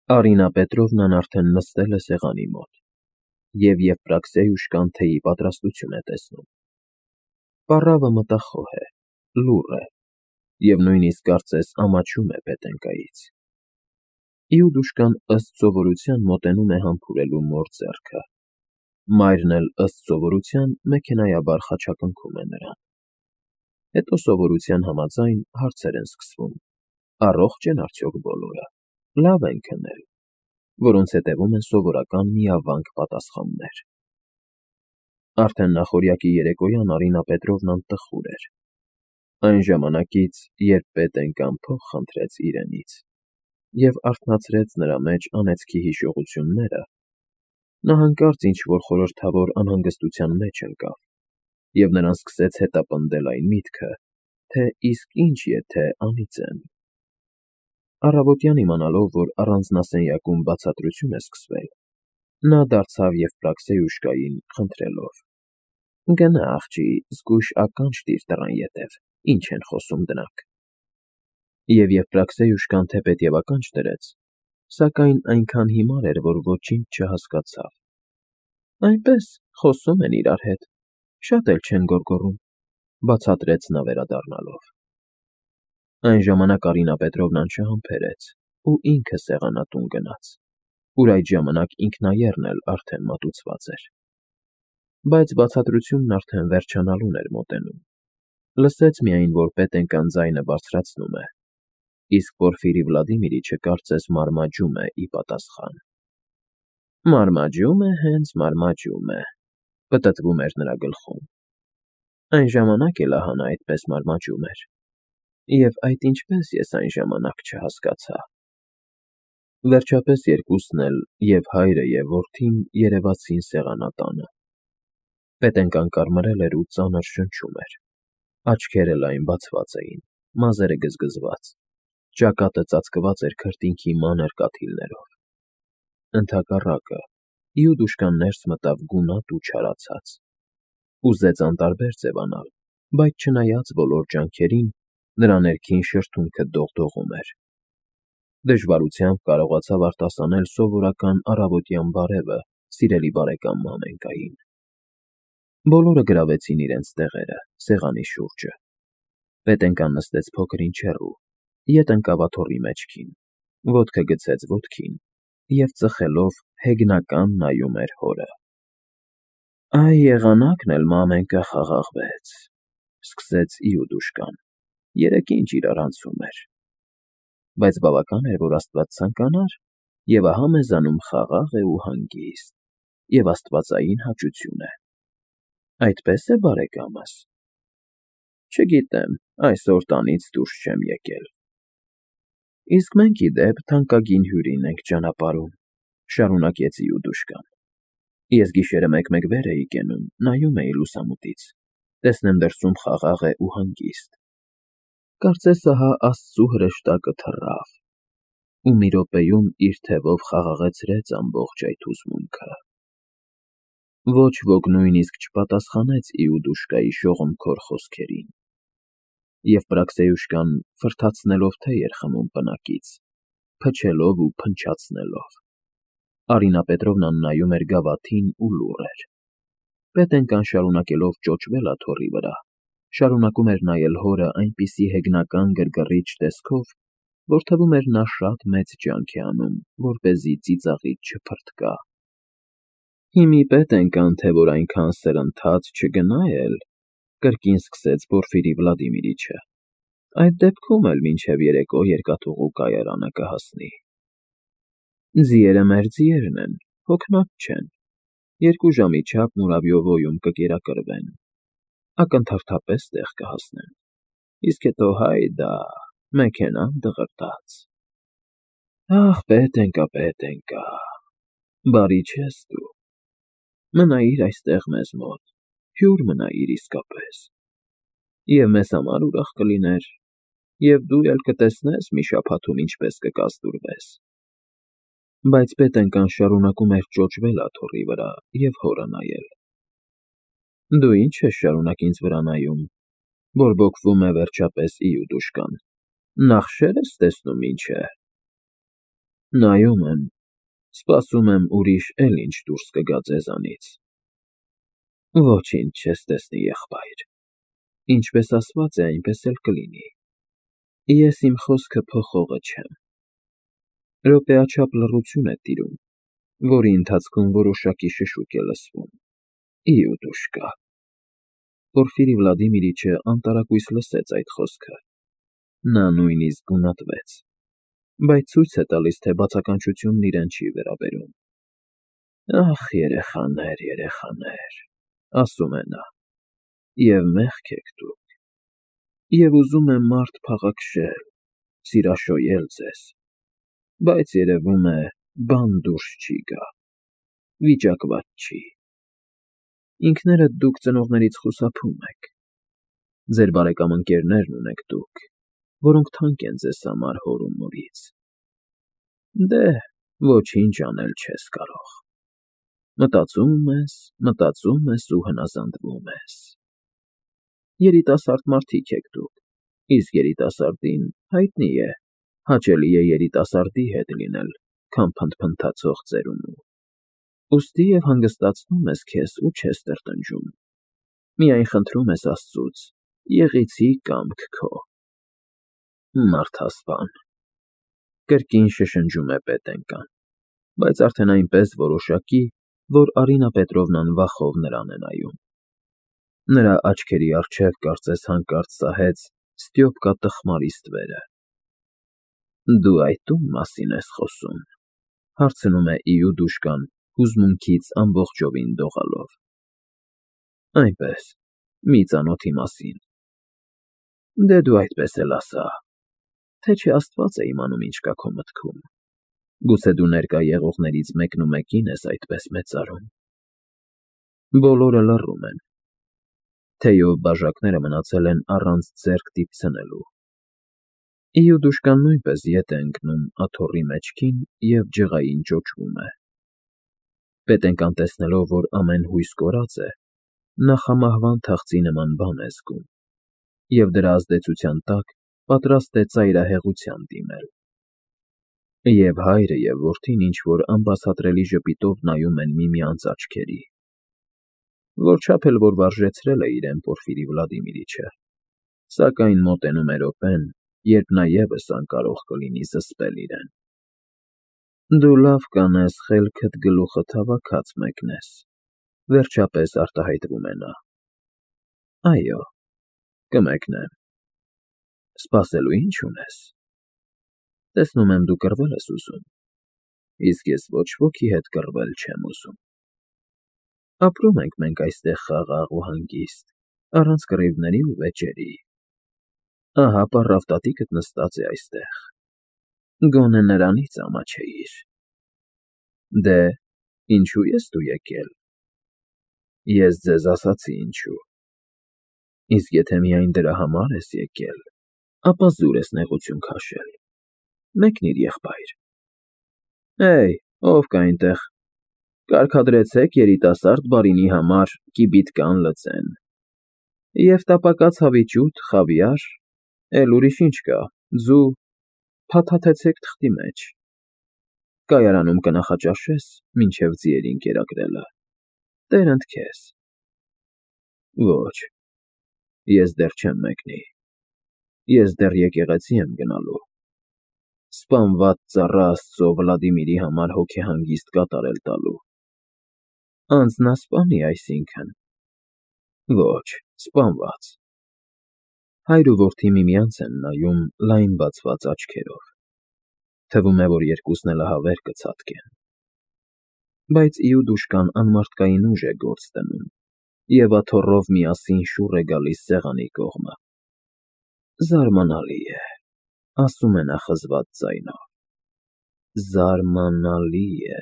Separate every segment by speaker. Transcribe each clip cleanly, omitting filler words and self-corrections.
Speaker 1: Արինա Պետրովնան արդեն նստել է սեղանի մոտ և Եվպրաքսիայուշկան թեյի պատրաստություն է տեսնում։ Պառավը մտախոհ է, լուռ է և նույնիսկ կարծես ամաչում է Պետենկայից։ Իուդուշկան ըստ սովորության մոտենում է համբուրելու մոր ձեռքը։ Մայրն էլ ըստ սովորության մեքենայաբար խաչակնքում է նրան։ Հետո սովորության համաձայն հարցեր են սկսվում. առողջ են արդյոք բոլորը, լավ են քնել, որոնց հետևում են սովորական միավանք պատասխաններ։ Արդեն նախօրյակի երեկոյան Արինա Պետրովնան տխուր էր։ Այն ժամանակից, երբ Պետենկան փող խնդրեց իրենից և արթնացրեց նրա մեջ անեծքի հիշողությունները, նա հանկարծ ինչ-որ խորհրդավոր անհանգստության մեջ ընկավ և նրան սկսեց հետապնդել այն միտքը, թե իսկ ինչ եթե անիծեն։ Առավոտյան իմանալով, որ առանձնասենյակում բացատրություն է սկսվել, նա դարձավ Եվպրաքսիայուշկային խնդրելով. «Գնա, աղջի, զգույշ ականջ տիր դռան ետև, ինչ են խոսում դրանք»։ Եվ Եվպրաքսիայուշկան թեպետ և ականջ դրեց, սակայն այնքան հիմար էր, որ ոչինչ չհասկացավ։ «Այնպես, խոսում են իրար հետ, շատ էլ չեն գոռգոռում», բացատրեց նա վերադառնալով։ Այն ժամանակ Արինա Պետրովնան չհամբերեց ու ինքը սեղանատուն գնաց, ուր այդ ժամանակ ինքնաեռն էլ արդեն մատուցված էր։ Բայց բացատրությունն արդեն վերջանալուն էր մոտենում։ Լսեց միայն, որ Պետենկան ձայնը բարձրացնում է, իսկ Պորֆիրի Վլադիմիրիչը կարծես մարմաջում է ի պատասխան։ «Մարմաջում է, հենց մարմաջում է», պտտվում էր նրա գլխում։ Այն ժամանակ էլ ահա նա այդպես մարմաջում էր։ Եվ այդ ինչպես ես այն ժամանակ չհասկացա։ Վերջապես երկուսն էլ, և հայրը, և որդին երևացին սեղանատանը։ Պետենկան կարմրել էր ու ծանր շնչում էր։ Աչքերը լայն բացված էին, մազերը գզգզված, ճակատը ծածկված էր քրտինքի մանր կաթիլներով։ Ընդհակառակը, Իուդուշկան ներս մտավ գունատ ու չարացած։ Ուզեց անտարբեր ձևանալ, բայց չնայած բոլոր ջանքերին, նրա ներքին շրթունքը դողդողում էր։ Դժվարությամբ կարողացավ արտասանել սովորական առավոտյան բարևը սիրելի բարեկամ Մամենկային։ Բոլորը գրավեցին իրենց տեղերը սեղանի շուրջը։ Պետենկան նստեց փոքր-ինչ հեռու, ետ ընկավ աթոռի մեջքին, ոտքը գցեց ոտքին և ծխելով հեգնական նայում էր հորը։ «Այ եղանակն էլ Մամենկա խաղաղվեց», սկսեց Իուդուշկան, երեկ ինչ իրար անցում էր։ Բայց բավական էր, որ Աստված ցանկանար, և ահա մեզանում խաղաղ է ու հանգիստ, և աստվածային հաճություն է։ Այդպե՞ս է, բարեկամս։ Չգիտեմ, այսօր տանից դուրս չեմ եկել։ Իսկ մենք, ի դեպ, թանկագին հյուրին ենք ճանապարհում, շարունակեց Իուդուշկան։ Ես գիշերը մեկ-մեկ վեր էի կենում, նայում էի լուսամուտից, տեսնեմ դրսում խաղաղ է ու հանգիստ։ Կարծես ահա Աստծու հրեշտակը թռավ ու մի րոպեում իր թևով խաղաղեցրեց ամբողջ այդ հուզմունքը։ Ոչ ոք նույնիսկ չպատասխանեց Իուդուշկայի շողմքոր խոսքերին։ Եվպրաքսիայուշկան ֆրթացնելով թեյ էր խմում պնակից, փչելով ու փնչացնելով։ Արինա Պետրովնան նայում էր գավաթին ու լուռ էր։ Պետենկան շարունակելով ճոճվել աթոռի վրա, շարունակում էր նայել հորը այնպիսի հեգնական գրգռիչ տեսքով, որ թվում էր նա շատ մեծ ջանք է անում, որպեսզի ծիծաղից չփրթկա։ Հիմի Պետենկան, թե որ այնքան սրընթաց չգնա էլ, կրկին սկսեց Պորֆիրի Վլադիմիրիչը, այդ դեպքում էլ մինչև երեկո երկաթուղու կայարանը կհասնի։ Ձիերը մեր ձիերն են, հոգնած չեն։ 2 ժամի չափ Մուրավյովոյում կկերակրվեն, ակնթարթապես տեղ կհասնեն, իսկ հետո հայդա, մեքենան դղրդաց։ Ախ, Պետենկա, բարի չես դու։ Մնայիր այստեղ մեզ մոտ, հյուր մնայիր իսկապես։ Եվ մեզ համար ուրախ կլիներ, և դու էլ կտեսնես մի շաբաթում ինչպես կկազդուրվես։ Բայց Պետենկան շարունակում էր ճոճվել աթոռի վրա և հորը նայել։ Դու ի՞նչ ես շարունակ ինձ վրա նայում, բորբոքվում է վերջապես Իուդուշկան, նախշե՞ր ես տեսնում ինչ է։ Նայում եմ, սպասում եմ ուրիշ էլ ինչ դուրս կգա ձեզանից։ Ոչինչ չես տեսնի, եղբայր։ Ինչպես ասված է, այնպես էլ կլինի։ Ես իմ խոսքը փոխողը չեմ։ Րոպեաչափ լռություն է տիրում, որի ընթացքում որոշակի շշուկ է լսվում։ Իուդուշկա։ Պորֆիրի Վլադիմիրիչը անտարակույս լսեց այդ խոսքը։ Նա նույնիսկ գունատվեց, բայց ցույց է տալիս, թե բացականչությունն իրեն չի վերաբերում։ Ախ, երեխաներ, ասում է նա, և մեղք եք դուք, և ուզում եմ մարդ փաղաքշել, սիրաշոյել ձեզ, բայց երևում է, բան դուրս չի գա, վիճակված չի։ Ինքներդ դուք ծնողներից խուսափում եք։ Ձեր բարեկամ ընկերներն ունեք դուք, որոնք թանկ են ձեզ համար հոր ու մորից։ Դե, ոչինչ անել չես կարող։ Մտածում ես ու հնազանդվում ես։ Երիտասարդ մարդիկ եք դուք, իսկ երիտասարդին, հայտնի է, հաճելի է երիտասարդի հետ լինել, քան փնթփնթացող ծերունու։ Ուստի և հանգստացնում ես քեզ ու չես տրտնջում։ Միայն խնդրում ես Աստծուց. եղեցի կամք քո։ Մարդասպան, կրկին շշնջում է Պետենկան, բայց արդեն այնպես որոշակի, որ Արինա Պետրովնան վախով նրան է նայում։ Նրա աչքերի առջև կարծես հանկարծ սահեց Ստյոպկա տխմարի ստվերը։ Դու այդ ո՞ւմ մասին ես խոսում, հարցնում է Իուդուշկան հուզմունքից ամբողջովին դողալով։ Այնպես, մի ծանոթի մասին։ Դե դու այդպես էլ ասա, թե չէ Աստված է իմանում ինչ կա քո մտքում։ Գուցե դու ներկա եղողներից մեկնումեկին ես այդպես մեծարում։ Բոլորը լռում են, թեև բաժակները մնացել են առանց ձեռք դիպցնելու։ Իուդուշկան նույնպես ետ է ընկնում աթոռի մեջքին և ջղային ճոճվում է։ Պետենկան տեսնելով, որ ամեն հույս կորած է, նախամահվան թախծի նման բան է զգում, և դրա ազդեցության տակ պատրաստ է ծայրահեղության դիմել։ Եվ հայրը, և որդին ինչ-որ անբացատրելի ժպիտով նայում են միմյանց աչքերի։ Որչափ էլ որ վարժեցրել է իրեն Պորֆիրի Վլադիմիրիչը, սակայն մոտենում է րոպեն, երբ նա ևս անկարող կլինի զսպել իրեն։ Դու լավ կանես խելքդ գլուխդ հավաքած մեկնես, վերջապես արտահայտվում է նա։ Այո, կմեկնեմ։ Սպասելու ինչ ունես։ Տեսնում եմ դու կռվել ես ուզում, իսկ ես ոչ ոքի հետ կռվել չեմ ուզում։ Ապրում ենք մենք այստեղ խաղաղ ու հանգիստ, առանց կռիվների ու վեճերի։ Ահա պառավտատիկդ նստած է այստեղ։ Գոնե նրանից ամաչեիր։ Դե, ինչու ես դու եկել։ Ես ձեզ ասացի ինչու։ Իսկ եթե միայն դրա համար ես եկել, ապա զուր ես նեղություն քաշել։ Մեկնիր, եղբայր։ Հեյ, ով կա այնտեղ։ Կարգադրեցեք երիտասարդ բարինի համար կիբիթկան լծեն։ Եվ տապակած հավիճուտ, խավիար, էլ ուրիշ ինչ կա, ձու, փաթաթեցեք թղթի մեջ։ Կայարանում կնախաճաշես, մինչև ձիերին կերակրելը։ Տերընդ քեզ։ Ոչ, ես դեռ չեմ մեկնի։ Ես դեռ եկեղեցի եմ գնալու։ Սպանված ծառա Աստծո Վլադիմիրի համար հոգեհանգիստ կատարել տալու։ Անձնասպանի, այսինքն։ Ոչ, սպանված։ Հայր ու որդի միմյանց են նայում լայն բացված աչքերով։ Թվում է, որ երկուսն էլ ահա վեր կցատկեն։ Բայց Իուդուշկան անմարդկային ուժ է գործ դնում, և աթոռով միասին շուռ է գալիս սեղանի կողմը։ Զարմանալի է, ասում է նա խզված ձայնով։ Զարմանալի է։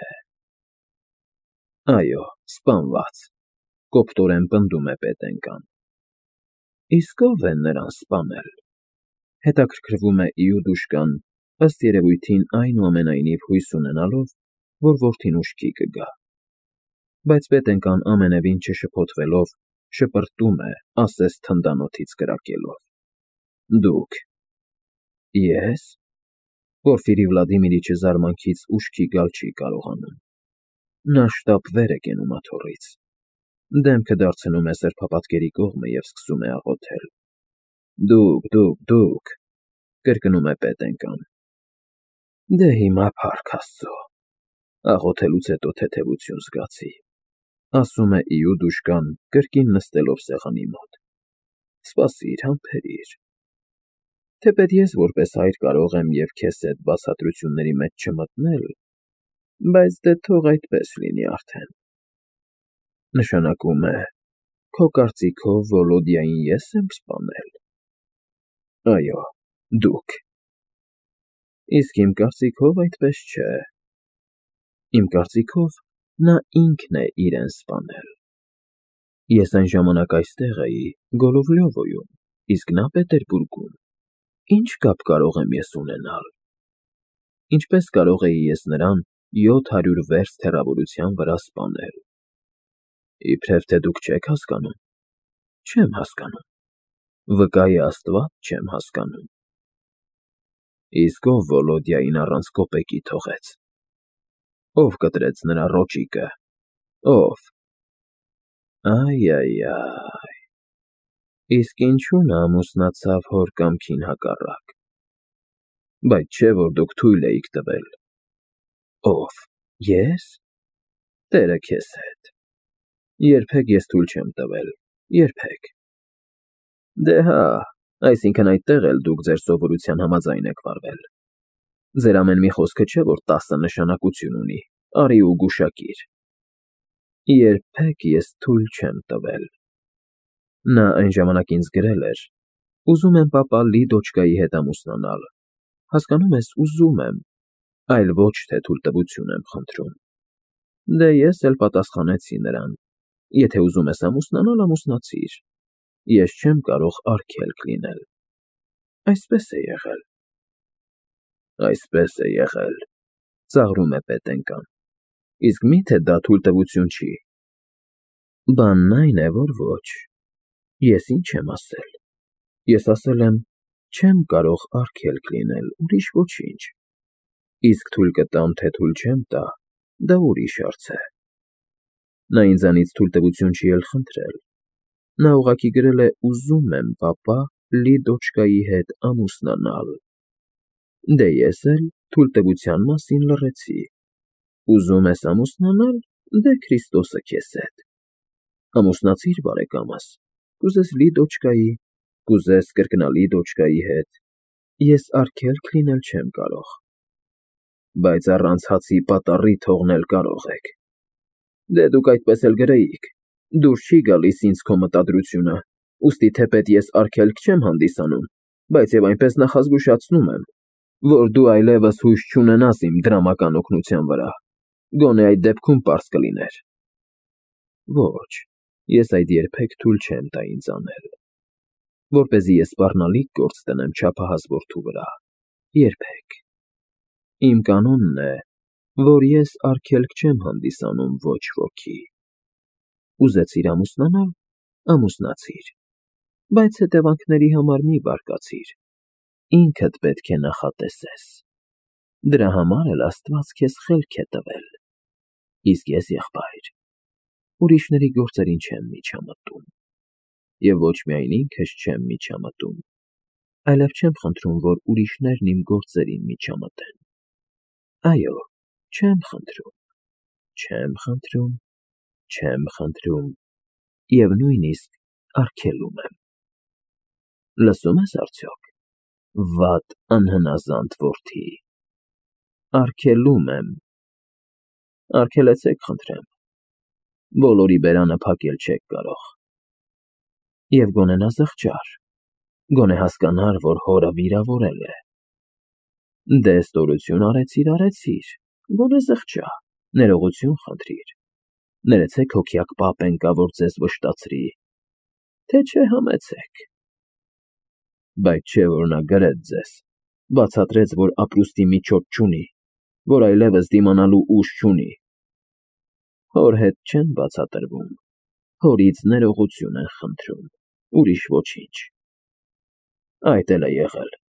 Speaker 1: Այո, սպանված, կոպտորեն պնդում է Պետենկան։ Իսկ ո՞վ է նրան սպանել։ Հետաքրքրվում է Իուդուշկան, ըստ երևույթին այնուամենայնիվ հույս ունենալով, որ որդին ուշքի կգա։ Բայց Պետենկան ամենևին չշփոթվելով, շպրտում է, ասես թնդանոթից կրակելով։ Դուք։ Ես։ Պորֆիրի Վլադիմիրիչը զարմանքից ուշքի գալ չի կարողանում։ Նա շտապ վեր է կենում աթոռից, դեմքը դարձնում է սրբապատկերի կողմը և սկսում է աղոթել։ Դուք, կրկնում է Պետենկան։ Դե հիմա փառք Աստծո։ Աղոթելուց հետո թեթևություն զգացի, ասում է Իուդուշկան, կրկին նստելով սեղանի մոտ։ Սպասիր, համբերիր։ Թեպետ ես որպես հայր կարող եմ և քեզ հետ բացատրությունների մեջ չմտնել, բայց դե թող այդպես լինի արդեն։ Նշանակում է, քո կարծիքով Վոլոդյային ես եմ սպանել։ Այո, դուք։ Իսկ իմ կարծիքով այդպես չէ։ Իմ կարծիքով նա ինքն է իրեն սպանել։ Ես այն ժամանակ այստեղ էի, Գոլովլյովոյում, իսկ նա Պետերբուրգում։ Ինչ կապ կարող եմ ես ունենալ։ Ինչպես կարող էի ես նրան 700 վերստ հեռավորության վրա սպանել։ Իբրև թե դուք չեք հասկանում։ Չեմ հասկանում։ Վկայի Աստված չեմ հասկանում։ Իսկ ով Վոլոդյային առանց կոպեկի թողեց։ Ով կտրեց նրա ռոճիկը։ Ով։ Այ։ Իսկ ինչու նա ամուսնացավ հոր կամքին հակառակ։ Բայց չէ որ դուք թույլ էիք տվել։ Ով։ Ես։ Տերը քեզ հետ։ Երբեք ես թույլ չեմ տվել։ Երբեք։ Դե հա, այսինքն այդտեղ էլ դուք ձեր սովորության համաձայն եք վարվել։ Ձեր ամեն մի խոսքը չէ որ 10 նշանակություն ունի։ Արի ու գուշակիր։ Երբեք ես թույլ չեմ տվել։ Նա այն ժամանակ ինձ գրել էր. ուզում եմ պապա Լիդոչկայի հետ ամուսնանալ։ Հասկանում ես, ուզում եմ, այլ ոչ թե թույլտվություն եմ խնդրում։ Դե ես էլ պատասխանեցի նրան. եթե ուզում ես ամուսնանալ, ամուսնացիր։ Ես չեմ կարող արգելք լինել։ Այսպես է եղել։ Այսպես է եղել, ծաղրում է Պետենկան։ Իսկ միթե դա թույլտվություն չի։ Բանն այն է, որ ոչ։ Ես ինչ եմ ասել։ Ես ասել եմ, չեմ կարող արգելք լինել, ուրիշ ոչինչ։ Իսկ թույլ կտամ, թե թույլ չեմ տա, դա ուրիշ հարց է։ Նա ինձանից թույլտվություն չի էլ խնդրել։ Նա ուղղակի գրել է ուզում եմ պապա Լիդոչկայի հետ ամուսնանալ։ Դե ես էլ թույլտվության մասին լռեցի։ Ուզում ես ամուսնանալ, դե Քրիստոսը քեզ հետ։ Ամուսնացիր բարեկամս, կուզես Լիդոչկայի, կուզես կրկնալիդոչկայի հետ։ Ես արգելք լինել չեմ կարող։ Բայց առանց հացի պատառի թողնել կարող եք։ Դե դուք այդպես էլ գրեիք։ Դուրս չի գալիս ինձ քո մտադրությունը, ուստի թեպետ ես արգելք չեմ հանդիսանում, բայց եւ այնպես նախազգուշացնում եմ, որ դու այլևս հույս չունենաս իմ դրամական օգնության վրա։ Գոնե այդ դեպքում պարզ կլիներ։ Ոչ, ես այդ երբեք թույլ չեմ տա ինձ անել։ Որպեսզի ես սպառնալիք գործ տնեմ չափահաս որդու վրա։ Երբեք։ Իմ կանոնն է, որ ես արգելք չեմ հանդիսանում ոչ ոքի։ Ուզեցիր ամուսնանալ, ամուսնացիր, բայց հետևանքների համար մի բարկացիր։ Ինքդ պետք է նախատեսես։ Դրա համար էլ Աստված քեզ խելք է տվել։ Իսկ ես եղբայր, ուրիշների գործերին չեմ միջամտում։ Եվ ոչ միայն ինքս չեմ միջամտում, այլև չեմ խնդրում, որ ուրիշներն իմ գործերին միջամտեն։ Այո, չեմ խնդրում, և նույնիսկ արգելում եմ։ Լսում ես արդյոք, վատ անհնազանդ որդի։ Արգելում եմ։ Արգելեցեք խնդրեմ։ Բոլորի բերանը փակել չեք կարող։ Եվ գոնե նա զղջար, գոնե հասկանար, որ հորը վիրավորել է։ Դե ստորություն արեցիր, գոնե զղջա, ներողություն խնդրիր։ Ներեցեք հոգյակ պապեն կա, որ ձեզ վշտացրի, թե չէ համեցեք։ Բայց չէ որ նա գրեց ձեզ, բացատրեց, որ ապրուստի միջոց չունի, որ այլևս դիմանալու ուժ չունի։ Հոր հետ չեն բացատրվում, հորից ներողություն են խնդրում, ուրիշ ոչինչ։ Այդ էլ է եղել,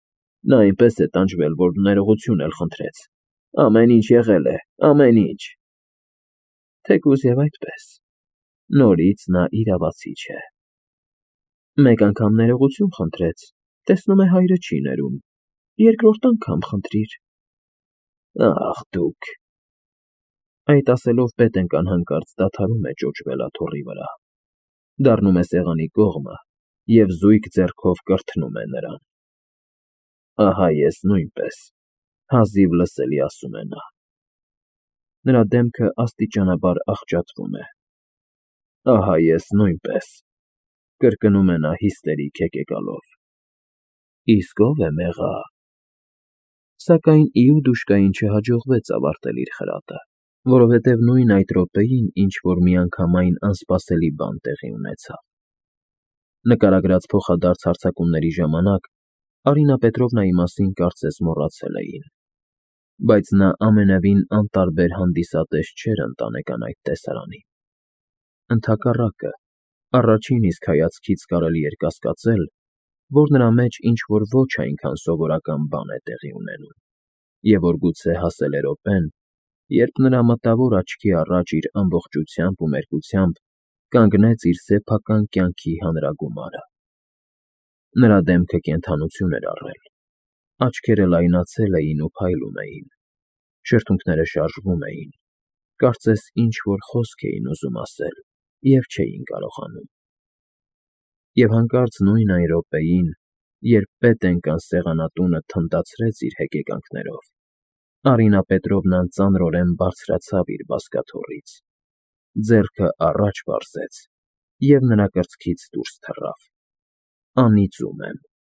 Speaker 1: Նա այնպես է տանջվել, որ ներողություն էլ խնդրեց։ Ամեն ինչ եղել է, ամեն ինչ։ Թեկուզ եւ այդպես, նորից նա իրավացի չէ։ Մեկ անգամ ներողություն խնդրեց, տեսնում է հայրը չի ներում, երկրորդ անգամ խնդրիր։ Ախ դուք… Այդ ասելով պետենկան հանկարծ դադարում է ճոճվել աթոռի վրա, դառնում է սեղանի կողմը և զույգ ձեռքով կրթնում է նրան։ Ահա ես նույնպես, հազիվ լսելի ասում է նա։ Նրա դեմքը աստիճանաբար աղճատվում է։ Ահա ես նույնպես, կրկնում է նա հիստերիկ հեկեկալով։ Իսկ ո՞վ է մեղա… Սակայն իուդուշկային չհաջողվեց ավարտել իր խրատը, որովհետև նույն այդ րոպեին ինչ-որ միանգամայն անսպասելի բան տեղի ունեցավ։ Նկարագրած փոխադարձ հարձակումների ժամանակ Արինա Պետրովնայի մասին կարծես մոռացել էին, բայց նա ամենևին անտարբեր հանդիսատես չէր ընտանեկան այդ տեսարանին։ Ընդհակառակը, առաջին իսկ հայացքից կարելի էր կասկածել, որ նրա մեջ ինչ-որ ոչ այնքան սովորական բան է տեղի ունենում, և որ գուցե հասել է րոպեն, երբ նրա մտավոր աչքի առաջ իր ամբողջությամբ ու մերկությամբ կանգնեց իր սեփական կյանքի հանրագումարը։ Նրա դեմքը կենդանություն էր առել, աչքերը լայնացել էին ու փայլում էին, շրթունքները շարժվում էին, կարծես ինչ֊որ խոսք էին ուզում ասել և չէին կարողանում։ Եվ հանկարծ նույն այն րոպեին, երբ պետենկան սեղանատունը թնդացրեց իր հեկեկանքներով, Արինա Պետրովնան ծանրորեն բարձրացավ իր բազկաթոռից, ձեռքը առաջ պարզեց և նրա կրծքից դուրս թռավ. անիծում եմ։